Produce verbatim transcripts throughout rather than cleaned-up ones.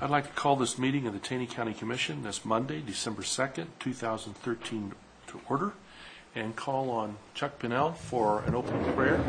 I'd like to call this meeting of the Taney County Commission this Monday, December second, two thousand thirteen to order, and call on Chuck Pinnell for an opening prayer.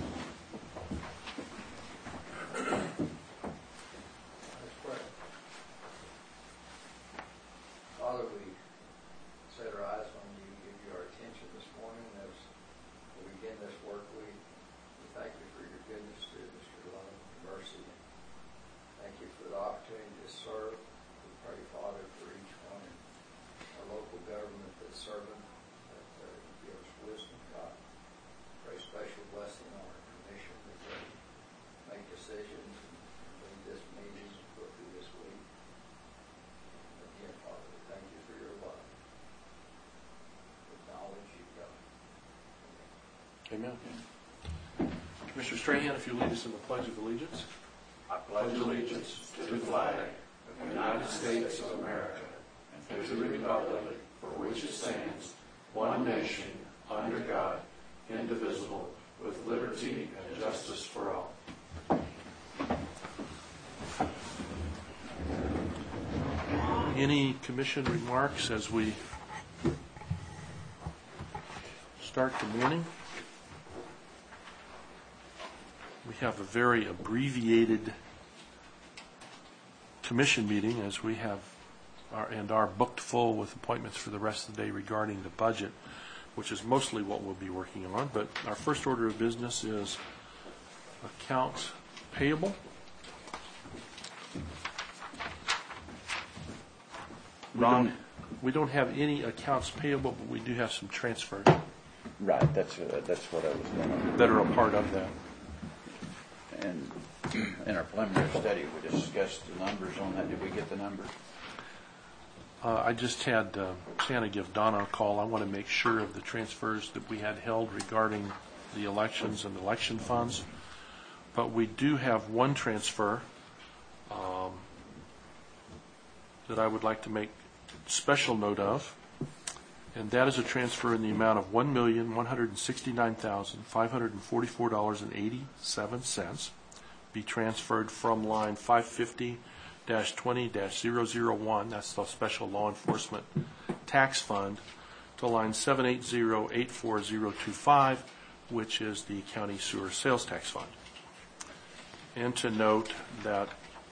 Father, we set our eyes on you, give you our attention this morning as we begin this work week. We thank you for your goodness, goodness, your love, your mercy. Thank you for the opportunity to serve. We pray, Father, for each one in our local government that's serving, that uh, you give us wisdom, God. Pray special blessing on our commission that they make decisions and lead this meeting and go through this week. Again, Father, we thank you for your love. We acknowledge you, God. Amen. Commissioner Strahan, if you lead us in the Pledge of Allegiance. I pledge allegiance to the flag of the United States of America and to the republic for which it stands, one nation, under God, indivisible, with liberty and justice for all. Any commission remarks as we start the morning? We have a very abbreviated commission meeting as we have our, and are booked full with appointments for the rest of the day regarding the budget, which is mostly what we'll be working on. But our first order of business is accounts payable. We Ron, don't, we don't have any accounts payable, but we do have some transfers right, that's uh, that's what I was going that are a part of that. to. And in our preliminary study, we discussed the numbers on that. Did we get the numbers? Uh, I just had uh, Shanna give Donna a call. I want to make sure of the transfers that we had held regarding the elections and election funds. But we do have one transfer um, that I would like to make special note of, and that is a transfer in the amount of one million one hundred sixty-nine thousand five hundred forty-four dollars and eighty-seven cents, be transferred from line five fifty dash twenty dash zero zero one, that's the Special Law Enforcement Tax Fund, to line seven eight zero eight four zero two five, which is the County Sewer Sales Tax Fund. And to note that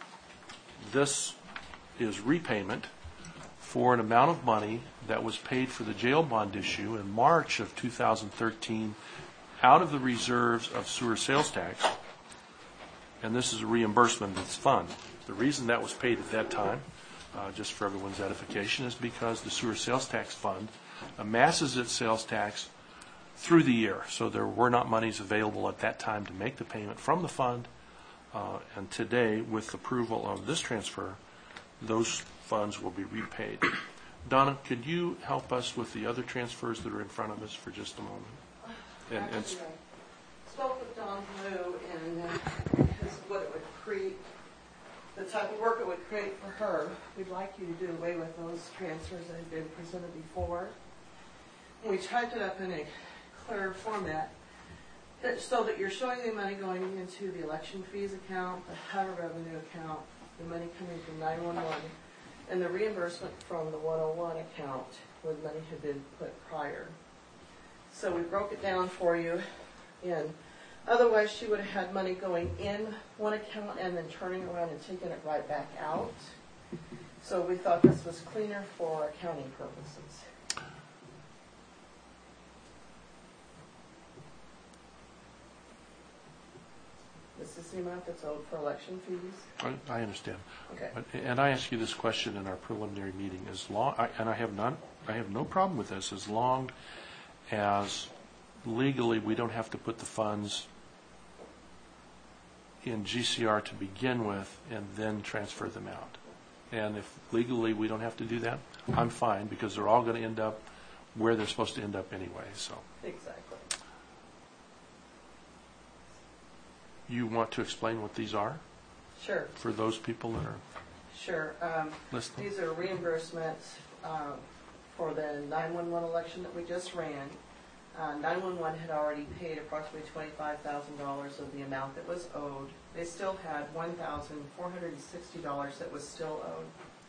this is repayment for an amount of money that was paid for the jail bond issue in March of two thousand thirteen out of the reserves of sewer sales tax, and this is a reimbursement of this fund. The reason that was paid at that time, uh, just for everyone's edification, is because the sewer sales tax fund amasses its sales tax through the year, so there were not monies available at that time to make the payment from the fund, uh, and today, with approval of this transfer, those funds will be repaid. Donna, could you help us with the other transfers that are in front of us for just a moment? And, and Actually, I spoke with Don Blue, and uh, because of what it would create, the type of work it would create for her, we'd like you to do away with those transfers that had been presented before. And we typed it up in a clear format that, so that you're showing the money going into the election fees account, the Harbor Revenue account, the money coming from nine one one, and the reimbursement from the one oh one account where the money had been put prior. So we broke it down for you, and otherwise she would have had money going in one account and then turning around and taking it right back out. So we thought this was cleaner for accounting purposes. This is the amount that's owed for election fees. I, I understand. Okay. But, and I asked you this question in our preliminary meeting. As long, I, and I have not, I have no problem with this, as long as legally we don't have to put the funds in G C R to begin with and then transfer them out. And if legally we don't have to do that, I'm fine, because they're all going to end up where they're supposed to end up anyway. So Exactly. you want to explain what these are Sure. for those people that are Sure. Um, listening? these are reimbursements um, for the nine one one election that we just ran. uh, nine one one had already paid approximately twenty-five thousand dollars of the amount that was owed. They still had one thousand four hundred sixty dollars that was still owed.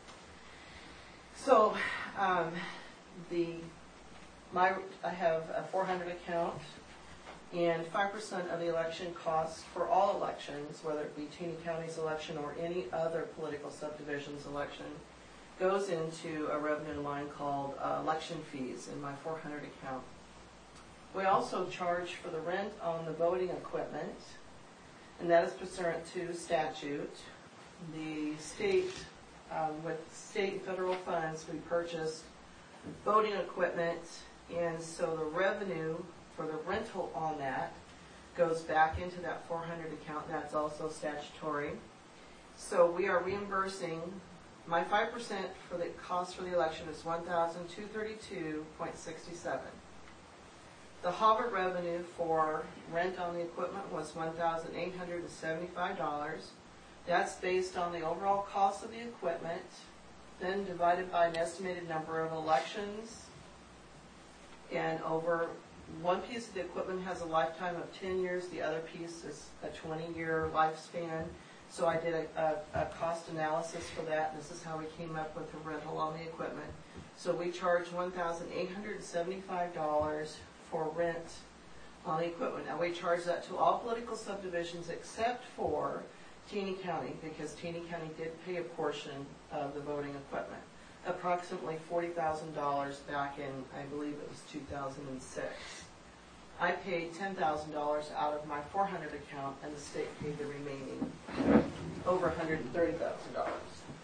So, um, the, my, I have a four hundred account, and five percent of the election costs for all elections, whether it be Taney County's election or any other political subdivision's election, goes into a revenue line called uh, election fees in my four hundred account. We also charge for the rent on the voting equipment, and that is pursuant to statute. The state, um, with state and federal funds, we purchased voting equipment, and so the revenue for the rental on that goes back into that four hundred account. That's also statutory. So we are reimbursing, my five percent for the cost for the election is one thousand two hundred thirty-two dollars and sixty-seven cents. The Hobart revenue for rent on the equipment was one thousand eight hundred seventy-five dollars. That's based on the overall cost of the equipment, then divided by an estimated number of elections. And over one piece of the equipment has a lifetime of ten years, the other piece is a twenty-year lifespan. So I did a, a, a cost analysis for that, and this is how we came up with the rental on the equipment. So we charge one thousand eight hundred seventy-five dollars for rent on the equipment. Now we charge that to all political subdivisions except for Taney County, because Taney County did pay a portion of the voting equipment, approximately forty thousand dollars back in, I believe it was two thousand six. I paid ten thousand dollars out of my four hundred account, and the state paid the remaining, over one hundred thirty thousand dollars.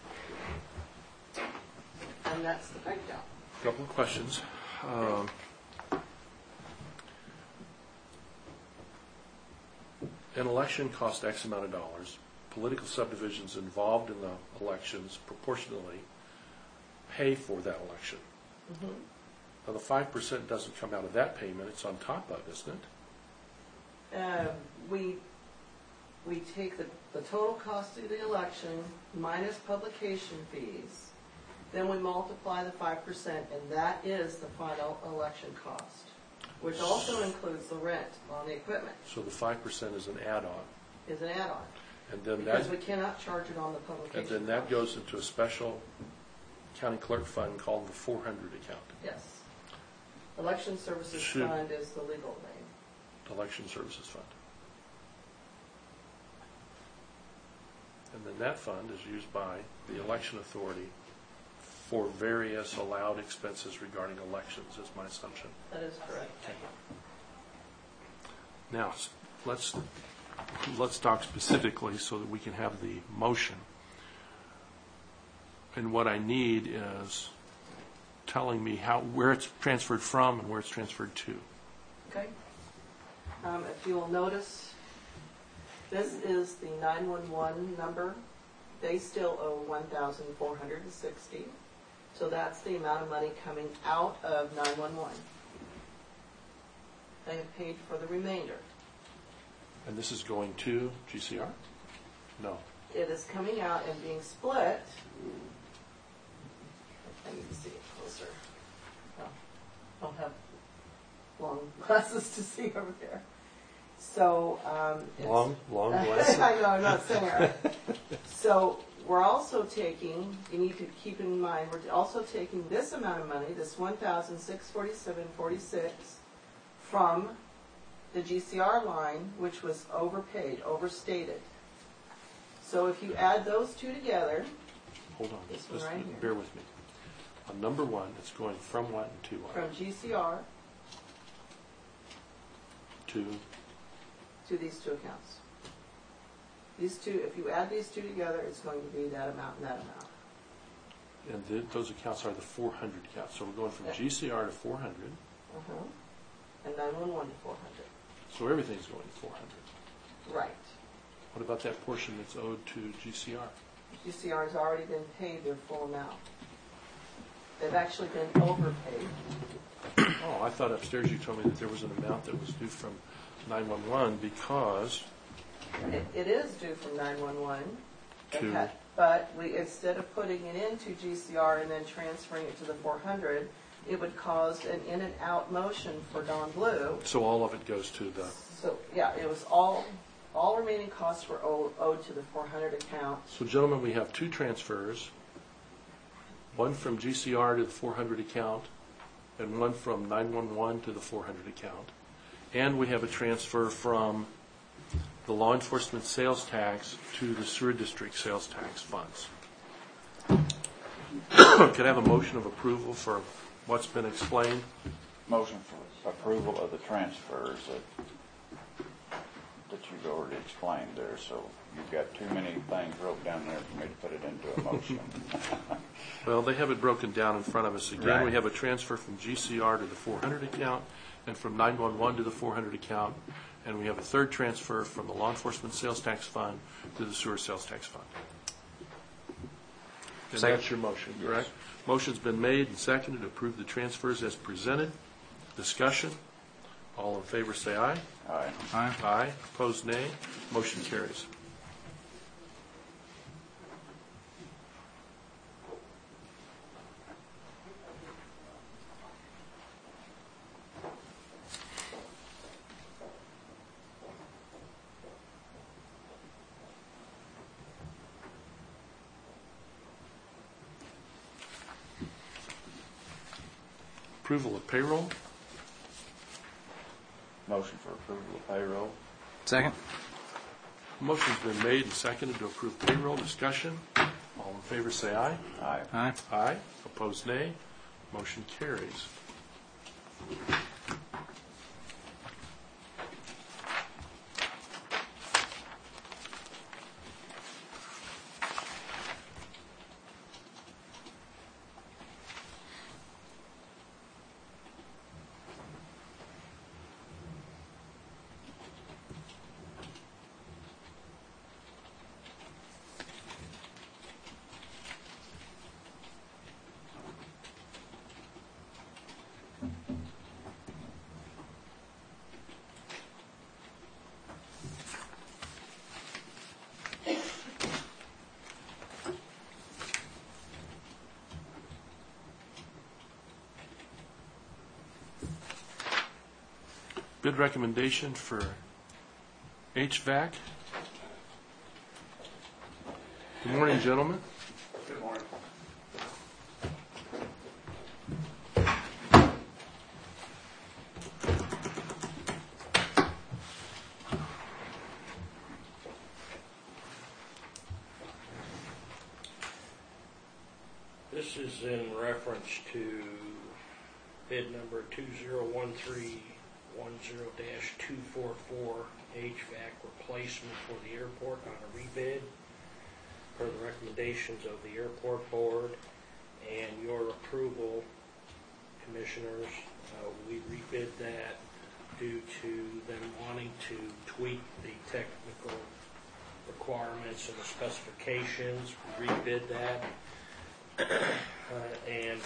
And that's the breakdown. Couple of questions. Um, an election costs X amount of dollars. Political subdivisions involved in the elections proportionally pay for that election. Mm-hmm. Now, the five percent doesn't come out of that payment, it's on top of, isn't it? Uh, we, we take the, the total cost of the election minus publication fees, then we multiply the five percent, and that is the final election cost, which also includes the rent on the equipment, So the five percent is an add-on. is an add-on. And then Because that, we cannot charge it on the publication. and then that cost. goes into a special county clerk fund called the four hundred account, Yes. Election Services Should- Fund is the legal name. Election Services Fund. And then that fund is used by the election authority for various allowed expenses regarding elections, is my assumption. That is correct. Now, s- let's, let's talk specifically so that we can have the motion. And what I need is telling me how, where it's transferred from and where it's transferred to. Okay. Um, if you will notice, this is the nine one one number. They still owe one thousand four hundred sixty dollars. So that's the amount of money coming out of nine one one. They have paid for the remainder. And this is going to G C R? No. It is coming out and being split. I need to see it closer. Oh, I don't have long glasses to see over there. So, um. it's- Long, long glasses. I know, I'm not saying it right. So, we're also taking, you need to keep in mind, we're also taking this amount of money, this one thousand six hundred forty-seven dollars and forty-six cents, from the G C R line, which was overpaid, overstated. So if you add those two together, Hold on, This just, one just right here. bear with me. On number one, it's going from what and to what? from G C R To, to these two accounts. These two, if you add these two together, it's going to be that amount and that amount. and th- those accounts are the four hundred accounts. So we're going from Yeah. G C R to four hundred, Uh-huh. And nine one one to four hundred. so everything's going to four hundred. Right. What about that portion that's owed to G C R? G C R has already been paid their full amount. They've actually been overpaid. Oh, I thought upstairs you told me that there was an amount that was due from nine one one because, It, it is due from nine one one. To- But we, instead of putting it into G C R and then transferring it to the four hundred, it would cause an in and out motion for Don Blue. So all of it goes to the, So, yeah, it was all, all remaining costs were owed, owed to the four hundred account. so gentlemen, we have two transfers, one from G C R to the four hundred account, and one from nine one one to the four hundred account. And we have a transfer from the law enforcement sales tax to the sewer district sales tax funds. Could I have a motion of approval for what's been explained? Motion for approval of the transfers that, that you've already explained there, so you've got too many things wrote down there for me to put it into a motion. Well, they have it broken down in front of us. Again, Right. we have a transfer from G C R to the four hundred account and from nine one one to the four hundred account. And we have a third transfer from the law enforcement sales tax fund to the sewer sales tax fund. And Second. that's your motion, Yes. correct? Motion's been made and seconded to approve the transfers as presented. Discussion. All in favor say aye. Aye. Aye. Aye. Opposed, nay. Motion carries. Approval of payroll. Motion for approval of payroll. Second. Motion's been made and seconded to approve payroll. Discussion. All in favor say aye. Aye. Aye. Aye. Opposed, nay. Motion carries. Bid recommendation for H V A C. Good morning, gentlemen. Good morning. This is in reference to bid number two zero one three one zero dash two four four H V A C replacement for the airport on a rebid per the recommendations of the airport board and your approval, commissioners. Uh, we rebid that due to them wanting to tweak the technical requirements and the specifications. We rebid that uh, and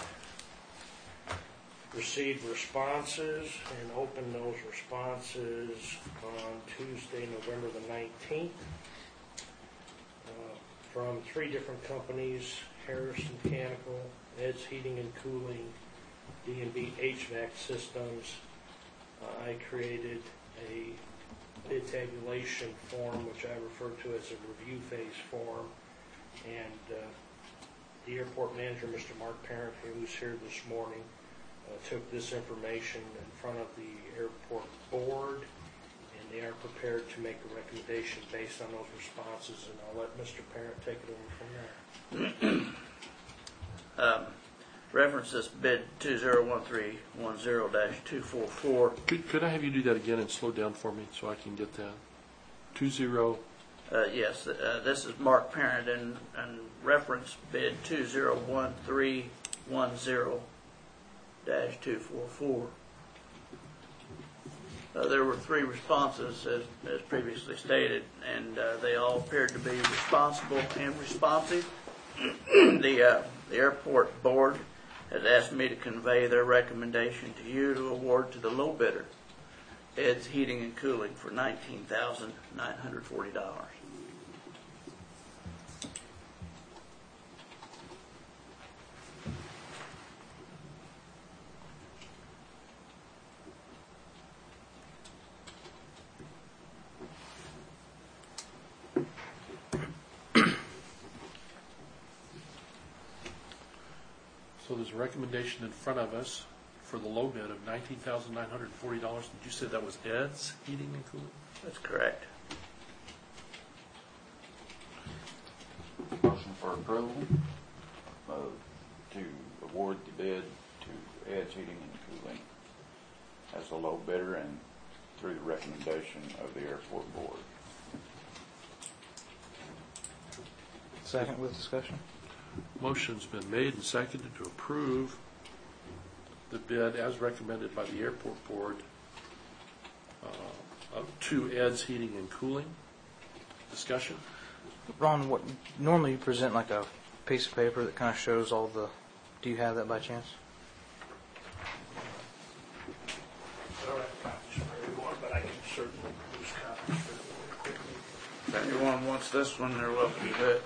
received responses and opened those responses on Tuesday, November the nineteenth, uh, from three different companies: Harris Mechanical, Ed's Heating and Cooling, D and B H V A C Systems. Uh, I created a bid tabulation form, which I refer to as a review phase form, and uh, the airport manager, Mister Mark Parent, who's here this morning, Uh, took this information in front of the airport board, and they are prepared to make a recommendation based on those responses, and I'll let Mister Parent take it over from there. Um, reference this bid two zero one three one zero dash two four four. Could, could I have you do that again and slow down for me so I can get that? Two zero. Uh, yes, uh, this is Mark Parent, and, and reference bid two zero one three one zero dash two four four. Uh, there were three responses, as, as previously stated, and uh, they all appeared to be responsible and responsive. the, uh, the airport board has asked me to convey their recommendation to you to award to the low bidder, Ed's Heating and Cooling, for nineteen thousand nine hundred forty dollars. a recommendation in front of us for the low bid of nineteen thousand nine hundred forty dollars. Did you say that was Ed's Heating and Cooling? That's correct. Motion for approval uh, to award the bid to Ed's Heating and Cooling as a low bidder and through the recommendation of the airport board. Second with discussion. Motion's been made and seconded to approve the bid as recommended by the airport board uh, up to Ed's Heating and Cooling. Discussion? Ron, what normally you present like a piece of paper that kind of shows all the. Do you have that by chance? All right, copies for everyone, but I can certainly produce copies for everyone quickly. If anyone wants this one, they're welcome to it.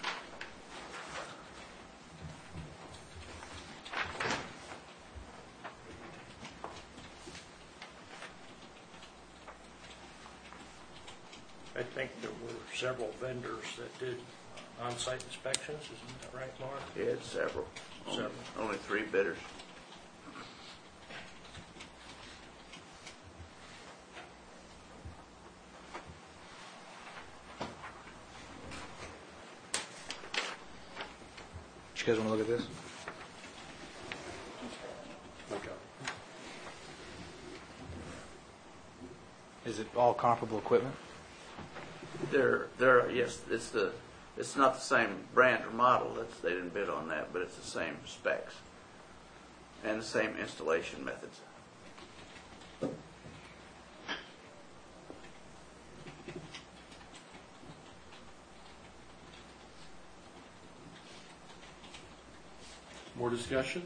I think there were several vendors that did on-site inspections, isn't that right, Mark? He had several. Only, Several. only three bidders. You guys want to look at this? Okay. Is it all comparable equipment? They're, they're, yes, it's the, it's not the same brand or model. That's, they didn't bid on that, but it's the same specs and the same installation methods. More discussion?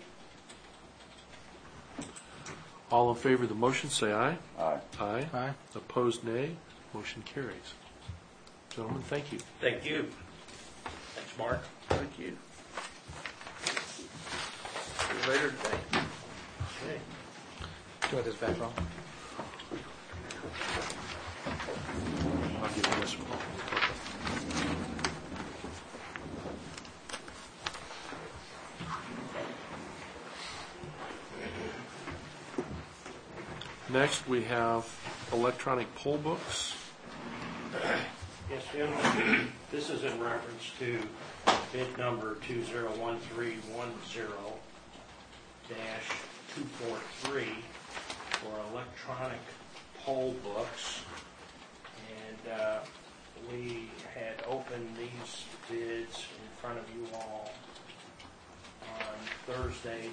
All in favor of the motion, say aye. Aye. Aye. Aye. Opposed, nay. Motion carries. Gentlemen, thank you. Thank you. Thanks, Mark. Thank you. See you later today. Okay. Do you want this back, Ron? I'll give you this one. Next, we have electronic poll books. Yes, Jim, this is in reference to bid number two zero one three one zero dash two four three for electronic poll books. And uh, we had opened these bids in front of you all on Thursday,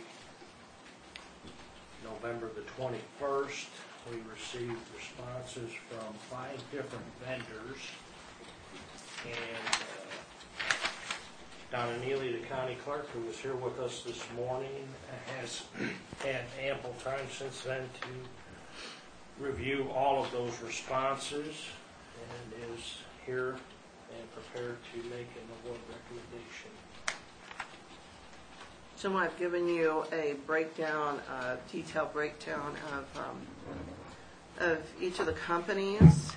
November the twenty-first. We received responses from five different vendors. And uh, Donna Neely, the county clerk, who was here with us this morning, has had ample time since then to review all of those responses and is here and prepared to make an award recommendation. So I've given you a breakdown, a detailed breakdown of um, of each of the companies.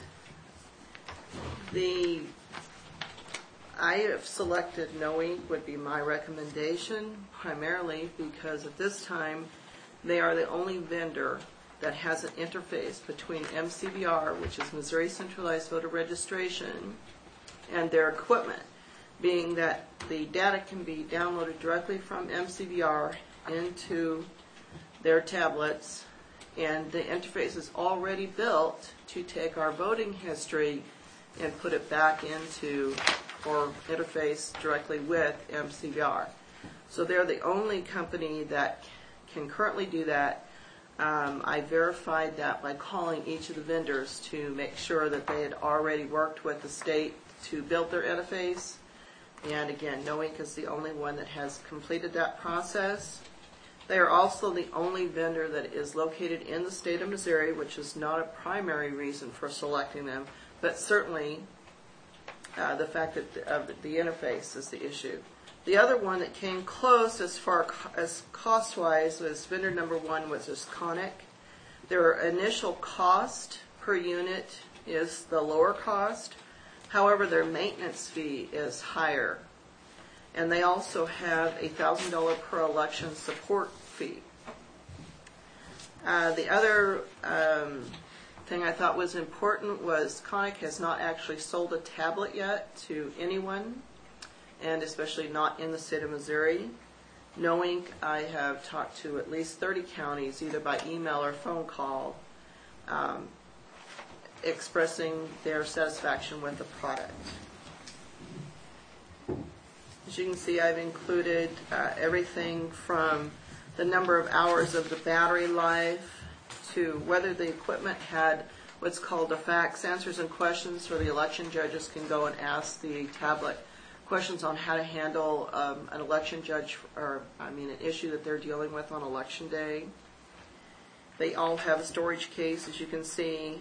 The I have selected Knowing would be my recommendation, primarily because at this time they are the only vendor that has an interface between M C V R, which is Missouri Centralized Voter Registration, and their equipment, being that the data can be downloaded directly from M C V R into their tablets, and the interface is already built to take our voting history and put it back into or interface directly with M C V R. So they're the only company that can currently do that. Um, I verified that by calling each of the vendors to make sure that they had already worked with the state to build their interface. And again, Knowing is the only one that has completed that process. They are also the only vendor that is located in the state of Missouri, which is not a primary reason for selecting them, but certainly uh, the fact that the, uh, the interface is the issue. The other one that came close as far as cost-wise was vendor number one, which is Conic. Their initial cost per unit is the lower cost. However, their maintenance fee is higher. And they also have a one thousand dollars per election support fee. Uh, the other um, thing I thought was important was Conic has not actually sold a tablet yet to anyone, and especially not in the state of Missouri. Knowing I have talked to at least thirty counties, either by email or phone call, um, expressing their satisfaction with the product. As you can see, I've included uh, everything from the number of hours of the battery life to whether the equipment had what's called a fax, answers and questions, where the election judges can go and ask the tablet questions on how to handle um, an election judge, or I mean an issue that they're dealing with on election day. They all have a storage case, as you can see.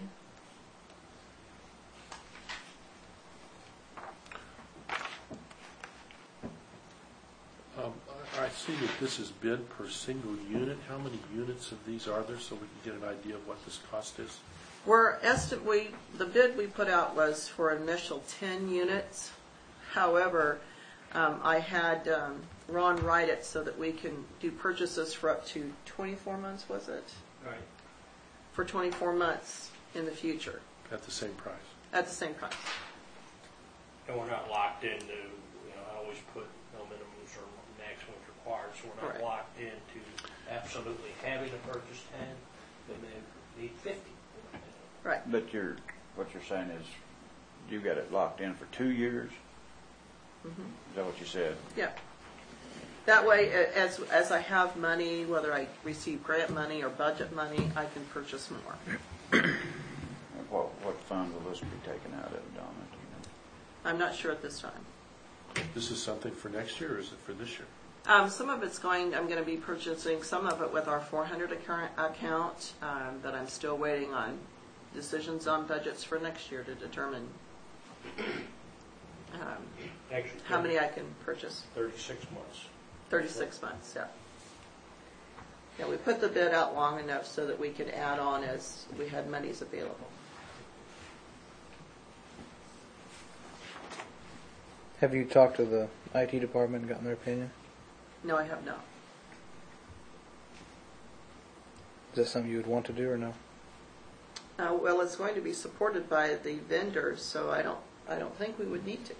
Um, I I see that this is bid per single unit. How many units of these are there, so we can get an idea of what this cost is? We're estim- we, the bid we put out was for an initial ten units. However, um, I had um, Ron write it so that we can do purchases for up to twenty-four months, was it? Right. For twenty-four months in the future, At the same price? at the same price. And we're not locked into, you know, I always put no minimums or maximums required, so we're not Correct. locked into absolutely having to purchase ten, then they need fifty. Right. But you're, what you're saying is, you got it locked in for two years? Mm-hmm. Is that what you said? Yeah. That way, a- as, as I have money, whether I receive grant money or budget money, I can purchase more. And What, what fund will this be taken out of, Donna? Do you know? I'm not sure at this time. This is something for next year, or is it for this year? Um, some of it's going, I'm going to be purchasing some of it with our four hundred account, account um, that I'm still waiting on decisions on budgets for next year to determine um, Actually, how many I can purchase. thirty-six months. thirty-six months, yeah. Yeah, we put the bid out long enough so that we could add on as we had monies available. Have you talked to the I T department and gotten their opinion? No, I have not. Is that something you would want to do or no? Uh, well, it's going to be supported by the vendors, so I don't, I don't think we would need to.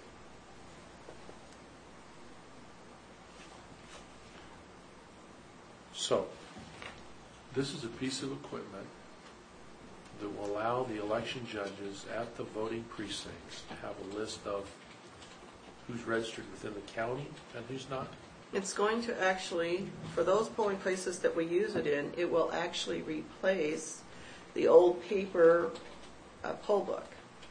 So, this is a piece of equipment that will allow the election judges at the voting precincts to have a list of who's registered within the county and who's not. It's going to actually, for those polling places that we use it in, it will actually replace the old paper uh, poll book.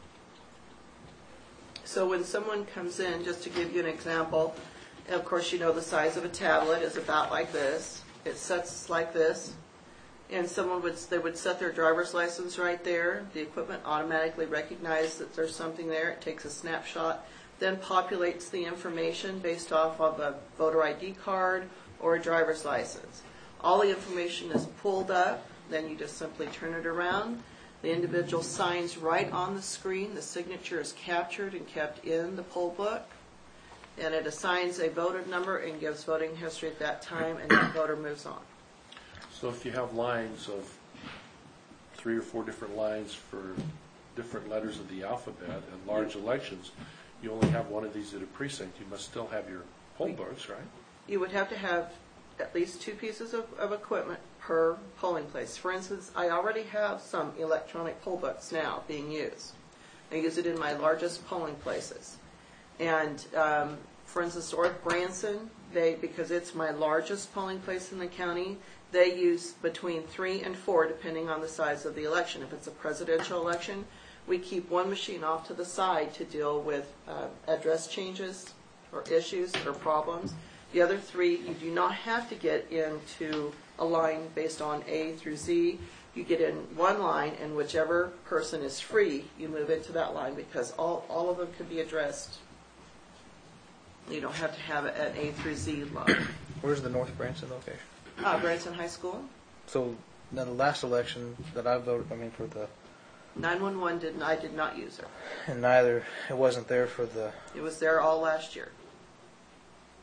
So when someone comes in, just to give you an example, and of course you know the size of a tablet is about like this. It sets like this, and someone would they would set their driver's license right there. The equipment automatically recognizes that there's something there. It takes a snapshot, then populates the information based off of a voter I D card or a driver's license. All the information is pulled up, then you just simply turn it around. The individual signs right on the screen. The signature is captured and kept in the poll book, and it assigns a voter number and gives voting history at that time, and that voter moves on. So if you have lines of three or four different lines for different letters of the alphabet and large elections, you only have one of these at a precinct. You must still have your poll books, right? You would have to have at least two pieces of, of equipment per polling place. For instance, I already have some electronic poll books now being used. I use it in my largest polling places. And um, for instance, North Branson, they because it's my largest polling place in the county, they use between three and four depending on the size of the election. If it's a presidential election, we keep one machine off to the side to deal with uh, address changes or issues or problems. The other three, you do not have to get into a line based on A through Z. You get in one line, and whichever person is free, you move into that line because all, all of them can be addressed. You don't have to have it at A through Z line. Where's the North Branson location? Uh, Branson High School, So, now the last election that I voted, I mean, for the, nine one one did I did not use it. and neither, it wasn't there for the, It was there all last year.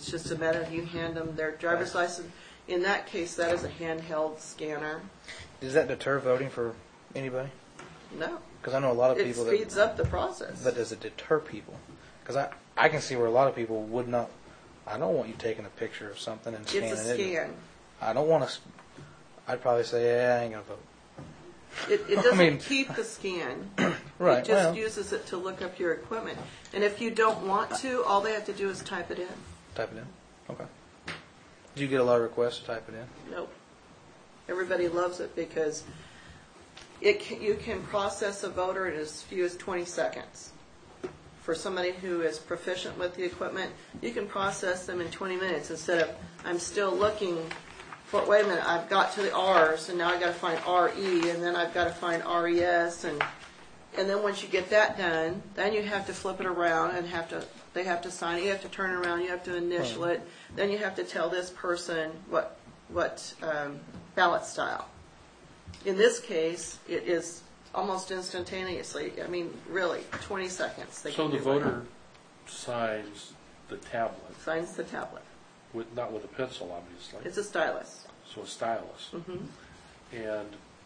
It's just a matter of you hand them their driver's license. In that case, that is a handheld scanner. Does that deter voting for anybody? No. Because I know a lot of It people speeds that. up the process. But does it deter people? Because I, I can see where a lot of people would not. I don't want you taking a picture of something and scanning it. It's a scan. I don't want to. I'd probably say, yeah, I ain't gonna vote. It, it doesn't mean- keep the scan. Right. It just well, uses it to look up your equipment. And if you don't want to, all they have to do is type it in. type it in. Okay. Do you get a lot of requests to type it in? Nope. Everybody loves it because it can, you can process a voter in as few as twenty seconds. For somebody who is proficient with the equipment, you can process them in twenty minutes instead of, I'm still looking for, wait a minute, I've got to the R's and now I've got to find R E and then I've got to find R E S and and then once you get that done, then you have to flip it around and have to, they have to sign it, you have to turn it around, you have to initial it, then you have to tell this person what, what um, ballot style. In this case, it is almost instantaneously, I mean, really, twenty seconds. They So can the do it. voter signs the tablet, Signs the tablet. with, not with a pencil, obviously, It's a stylus. so a stylus. hmm And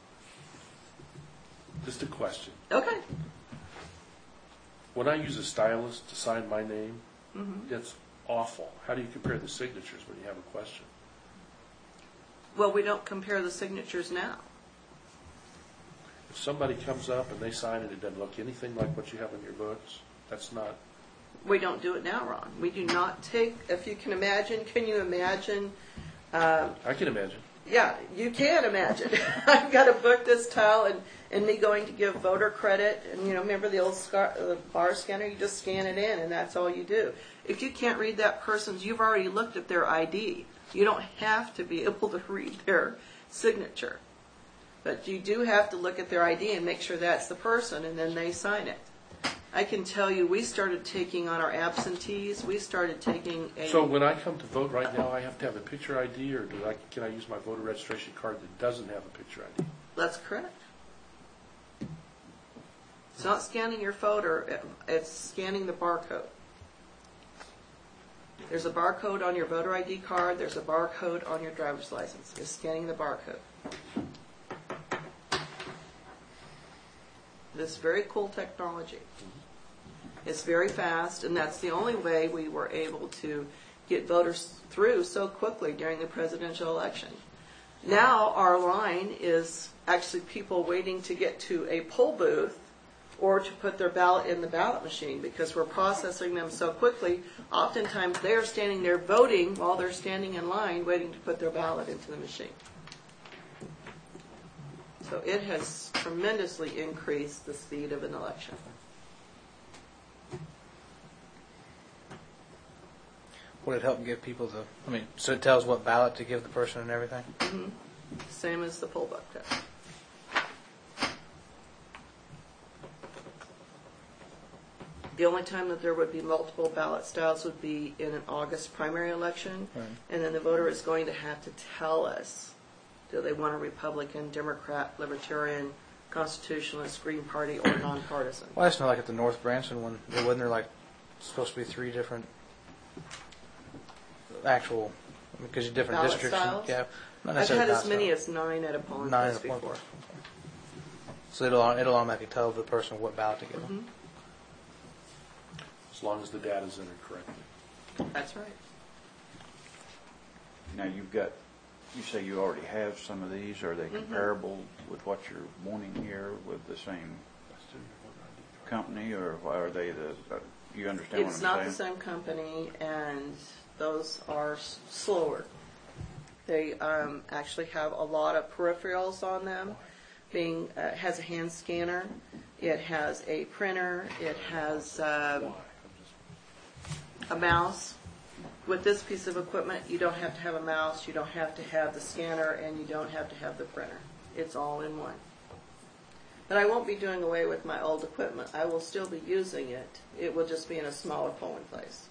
just a question. Okay. When I use a stylus to sign my name, hmm it's awful. How do you compare the signatures when you have a question? Well, we don't compare the signatures now. If somebody comes up and they sign it, it doesn't look anything like what you have in your books, that's not, We don't do it now, Ron. We do not take, if you can imagine, can you imagine? Um, I can imagine. Yeah, you can imagine. I've got to book this tile and, and me going to give voter credit. And, you know, remember the old scar, the bar scanner? You just scan it in and that's all you do. If you can't read that person's, you've already looked at their I D. You don't have to be able to read their signature. But you do have to look at their I D and make sure that's the person and then they sign it. I can tell you, we started taking on our absentees, we started taking a... So when I come to vote right now, I have to have a picture I D, or do I, can I use my voter registration card that doesn't have a picture I D? That's correct. It's not scanning your photo, it's scanning the barcode. There's a barcode on your voter I D card, there's a barcode on your driver's license. It's scanning the barcode. This very cool technology. It's very fast, and that's the only way we were able to get voters through so quickly during the presidential election. Now our line is actually people waiting to get to a poll booth or to put their ballot in the ballot machine because we're processing them so quickly. Oftentimes they're standing there voting while they're standing in line waiting to put their ballot into the machine. So it has tremendously increased the speed of an election. Would it help give people the? I mean, so it tells what ballot to give the person and everything. Mm-hmm. Same as the poll book test. The only time that there would be multiple ballot styles would be in an August primary election, Right. and then the voter is going to have to tell us, do they want a Republican, Democrat, Libertarian, Constitutionalist, Green Party, or nonpartisan? Well, I just know, like at the North Branson one, there wasn't there like supposed to be three different actual because you're different Ballot districts. styles? Yeah, not I've necessarily had as ballot many styles. as nine at a polling Nine place at one before. place. So it'll it'll automatically tell the person what ballot to give them. Mhm. As long as the data's entered correctly. That's right. Now, you've got, you say you already have some of these. Are they Mhm. comparable with what you're wanting here with the same company, or are they the, uh, you understand It's what not I'm the saying? same company, and those are s- slower. They um, actually have a lot of peripherals on them. Being uh, it has a hand scanner, it has a printer, it has um, a mouse. With this piece of equipment, you don't have to have a mouse, you don't have to have the scanner, and you don't have to have the printer. It's all in one. But I won't be doing away with my old equipment. I will still be using it. It will just be in a smaller polling place.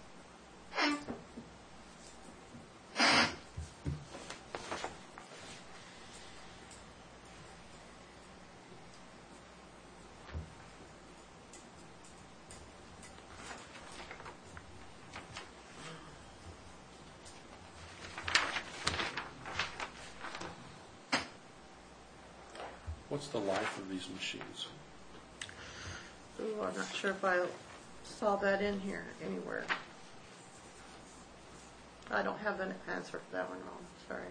What's the life of these machines? Ooh, I'm not sure if I saw that in here anywhere. I don't have an answer for that one, Ron, sorry.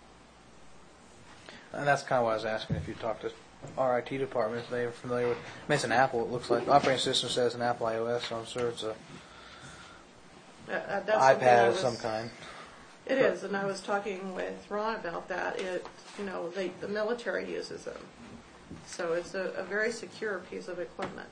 And that's kind of why I was asking if you talked to our I T department, if they were familiar with, I mean, it's an Apple, it looks like. The operating system says an Apple iOS, so I'm sure it's a Uh, uh, that's something I iPad of was- some kind. It is, and I was talking with Ron about that. It, you know, they, the military uses them. So it's a, a very secure piece of equipment.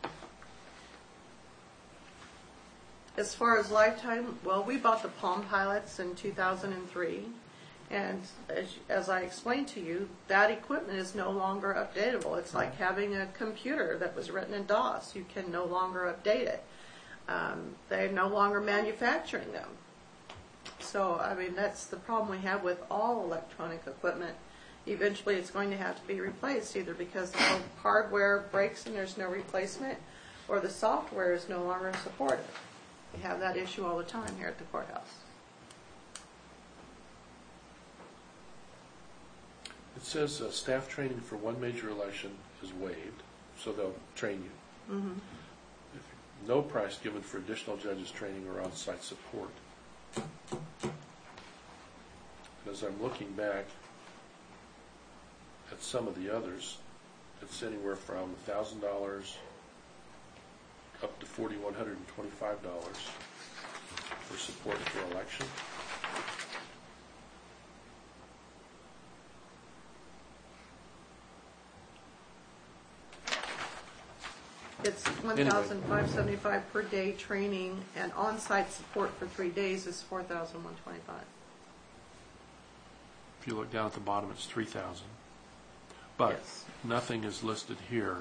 As far as lifetime, well, we bought the Palm Pilots in two thousand three. And as, as I explained to you, that equipment is no longer updatable. It's like having a computer that was written in DOS. You can no longer update it. Um, they're no longer manufacturing them. So, I mean, that's the problem we have with all electronic equipment. Eventually it's going to have to be replaced, either because the whole hardware breaks and there's no replacement, or the software is no longer supported. We have that issue all the time here at the courthouse. It says uh, staff training for one major election is waived, so they'll train you. Mm-hmm. If, no price given for additional judges training or on-site support. As I'm looking back at some of the others, it's anywhere from one thousand dollars up to four thousand one hundred twenty-five dollars for support for election. It's one thousand five hundred seventy-five dollars per day training, and on-site support for three days is four thousand one hundred twenty-five dollars. If you look down at the bottom, it's three thousand dollars. But Yes. nothing is listed here.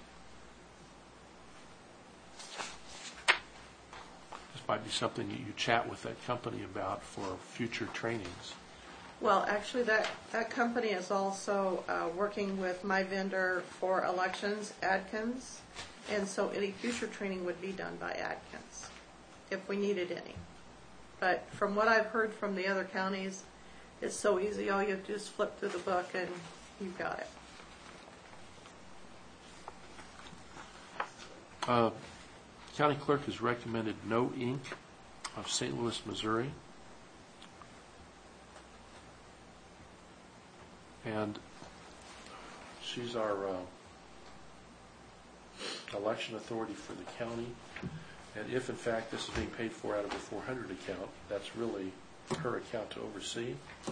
This might be something that you chat with that company about for future trainings. Well, actually, that, that company is also uh, working with my vendor for elections, Adkins, and so any future training would be done by Adkins, if we needed any. But from what I've heard from the other counties, it's so easy, all you have to do is flip through the book and you've got it. Uh, County clerk has recommended No Ink of Saint Louis, Missouri. And she's our uh, election authority for the county. And if, in fact, this is being paid for out of the four hundred account, that's really her account to oversee.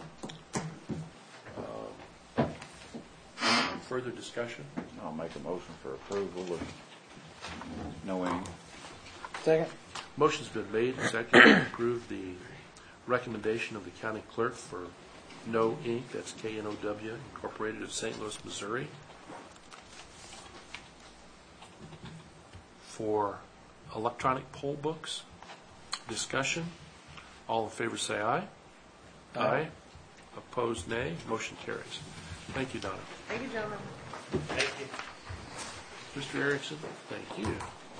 Uh, further discussion? I'll make a motion for approval of No Ink. Second? Motion's been made and seconded to approve the recommendation of the county clerk for No Ink, that's K N O W, Incorporated of Saint Louis, Missouri, for electronic poll books. Discussion. All in favor say aye. Aye. Opposed, nay. Motion carries. Thank you, Donna. Thank you, gentlemen. Thank you. Mister Erickson, thank you.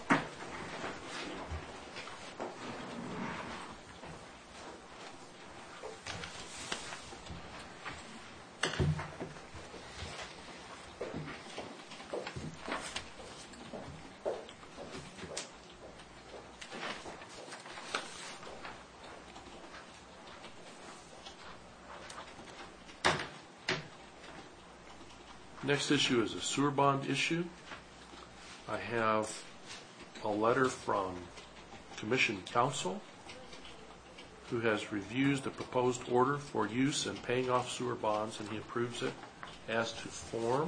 Next issue is a sewer bond issue. I have a letter from Commission Counsel, who has reviewed the proposed order for use in paying off sewer bonds, and he approves it as to form.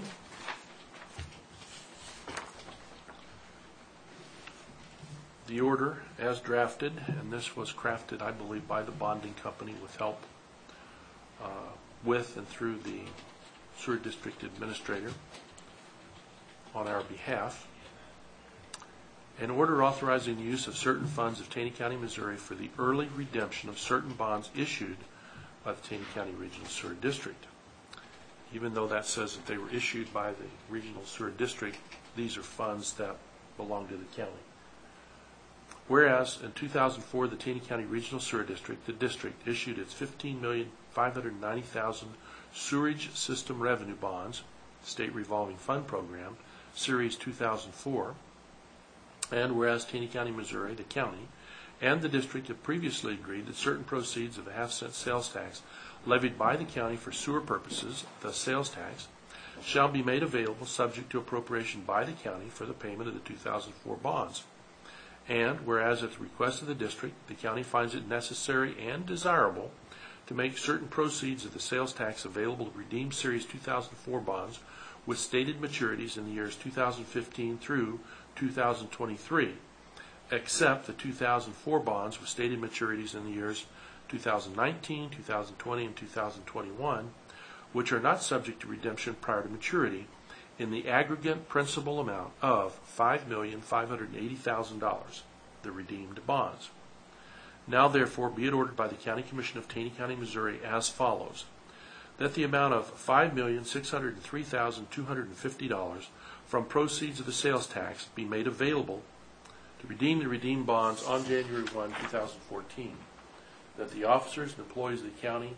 The order as drafted, and this was crafted, I believe, by the bonding company with help uh, with and through the Sewer District Administrator on our behalf. An order authorizing the use of certain funds of Taney County, Missouri for the early redemption of certain bonds issued by the Taney County Regional Sewer District. Even though that says that they were issued by the Regional Sewer District, these are funds that belong to the county. Whereas in two thousand four, the Taney County Regional Sewer District, the district, issued its fifteen million five hundred ninety thousand sewerage system revenue bonds State Revolving Fund Program, Series two thousand four. And whereas Taney County, Missouri, the county, and the district have previously agreed that certain proceeds of the half-cent sales tax levied by the county for sewer purposes, the sales tax, shall be made available subject to appropriation by the county for the payment of the two thousand four bonds. And whereas at the request of the district, the county finds it necessary and desirable to make certain proceeds of the sales tax available to redeem Series two thousand four bonds with stated maturities in the years two thousand fifteen through two thousand twenty-three, except the two thousand four bonds with stated maturities in the years two thousand nineteen, two thousand twenty, and two thousand twenty-one, which are not subject to redemption prior to maturity, in the aggregate principal amount of five million five hundred eighty thousand dollars, the redeemed bonds. Now therefore be it ordered by the County Commission of Taney County, Missouri as follows: that the amount of five million six hundred three thousand two hundred fifty dollars from proceeds of the sales tax be made available to redeem the redeemed bonds on January first, two thousand fourteen. That the officers and employees of the county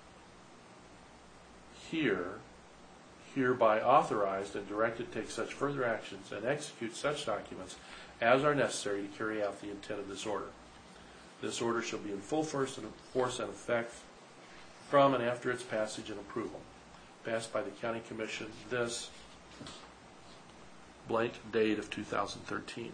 here hereby authorized and directed to take such further actions and execute such documents as are necessary to carry out the intent of this order. This order shall be in full force and force and effect from and after its passage and approval. Passed by the County Commission this blank date of two thousand thirteen.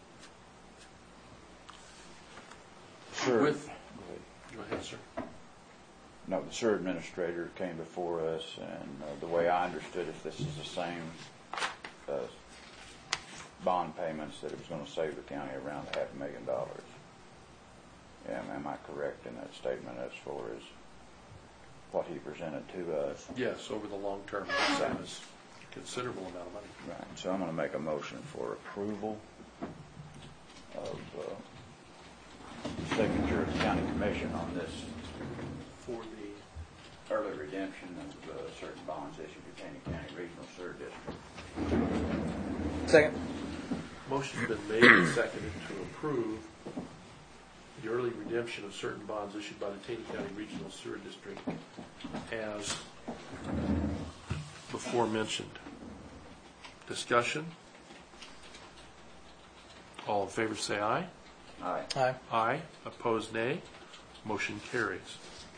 Sure. With, go ahead, sir. No, the sewer administrator came before us, and uh, the way I understood it, this is the same uh, bond payments that it was going to save the county around half a million dollars. Am, am I correct in that statement as far as what he presented to us? Yes, over the long term, that is a considerable amount of money. Right. So I'm going to make a motion for approval of uh, signature of the county commission on this for the early redemption of uh, certain bonds issued to Taney County Regional Sewer District. Second. Motion's been made and seconded to approve the early redemption of certain bonds issued by the Taney County Regional Sewer District as before mentioned. Discussion? All in favor say aye. Aye. Aye. Aye. Opposed, nay. Motion carries.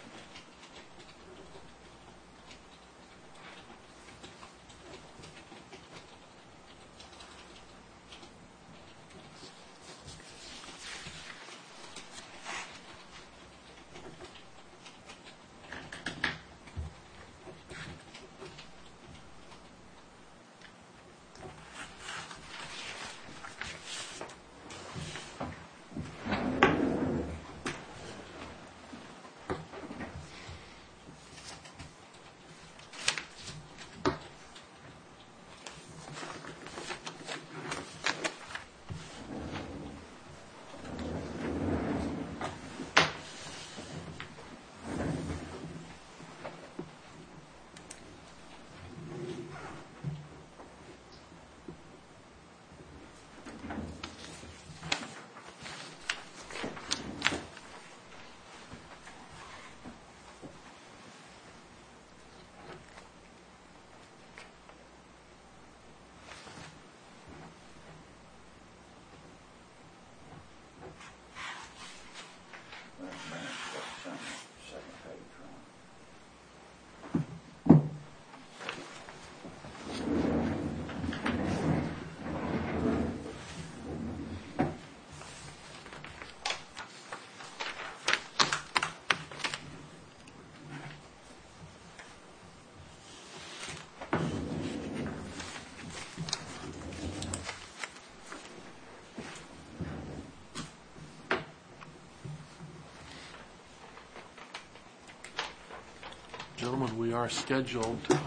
Gentlemen, we are scheduled uh,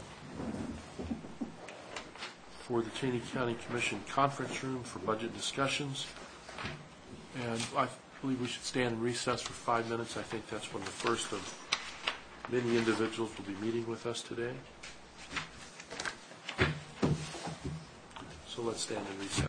for the Taney County Commission conference room for budget discussions. And I believe we should stand in recess for five minutes. I think that's when the first of many individuals will be meeting with us today. So let's stand in recess.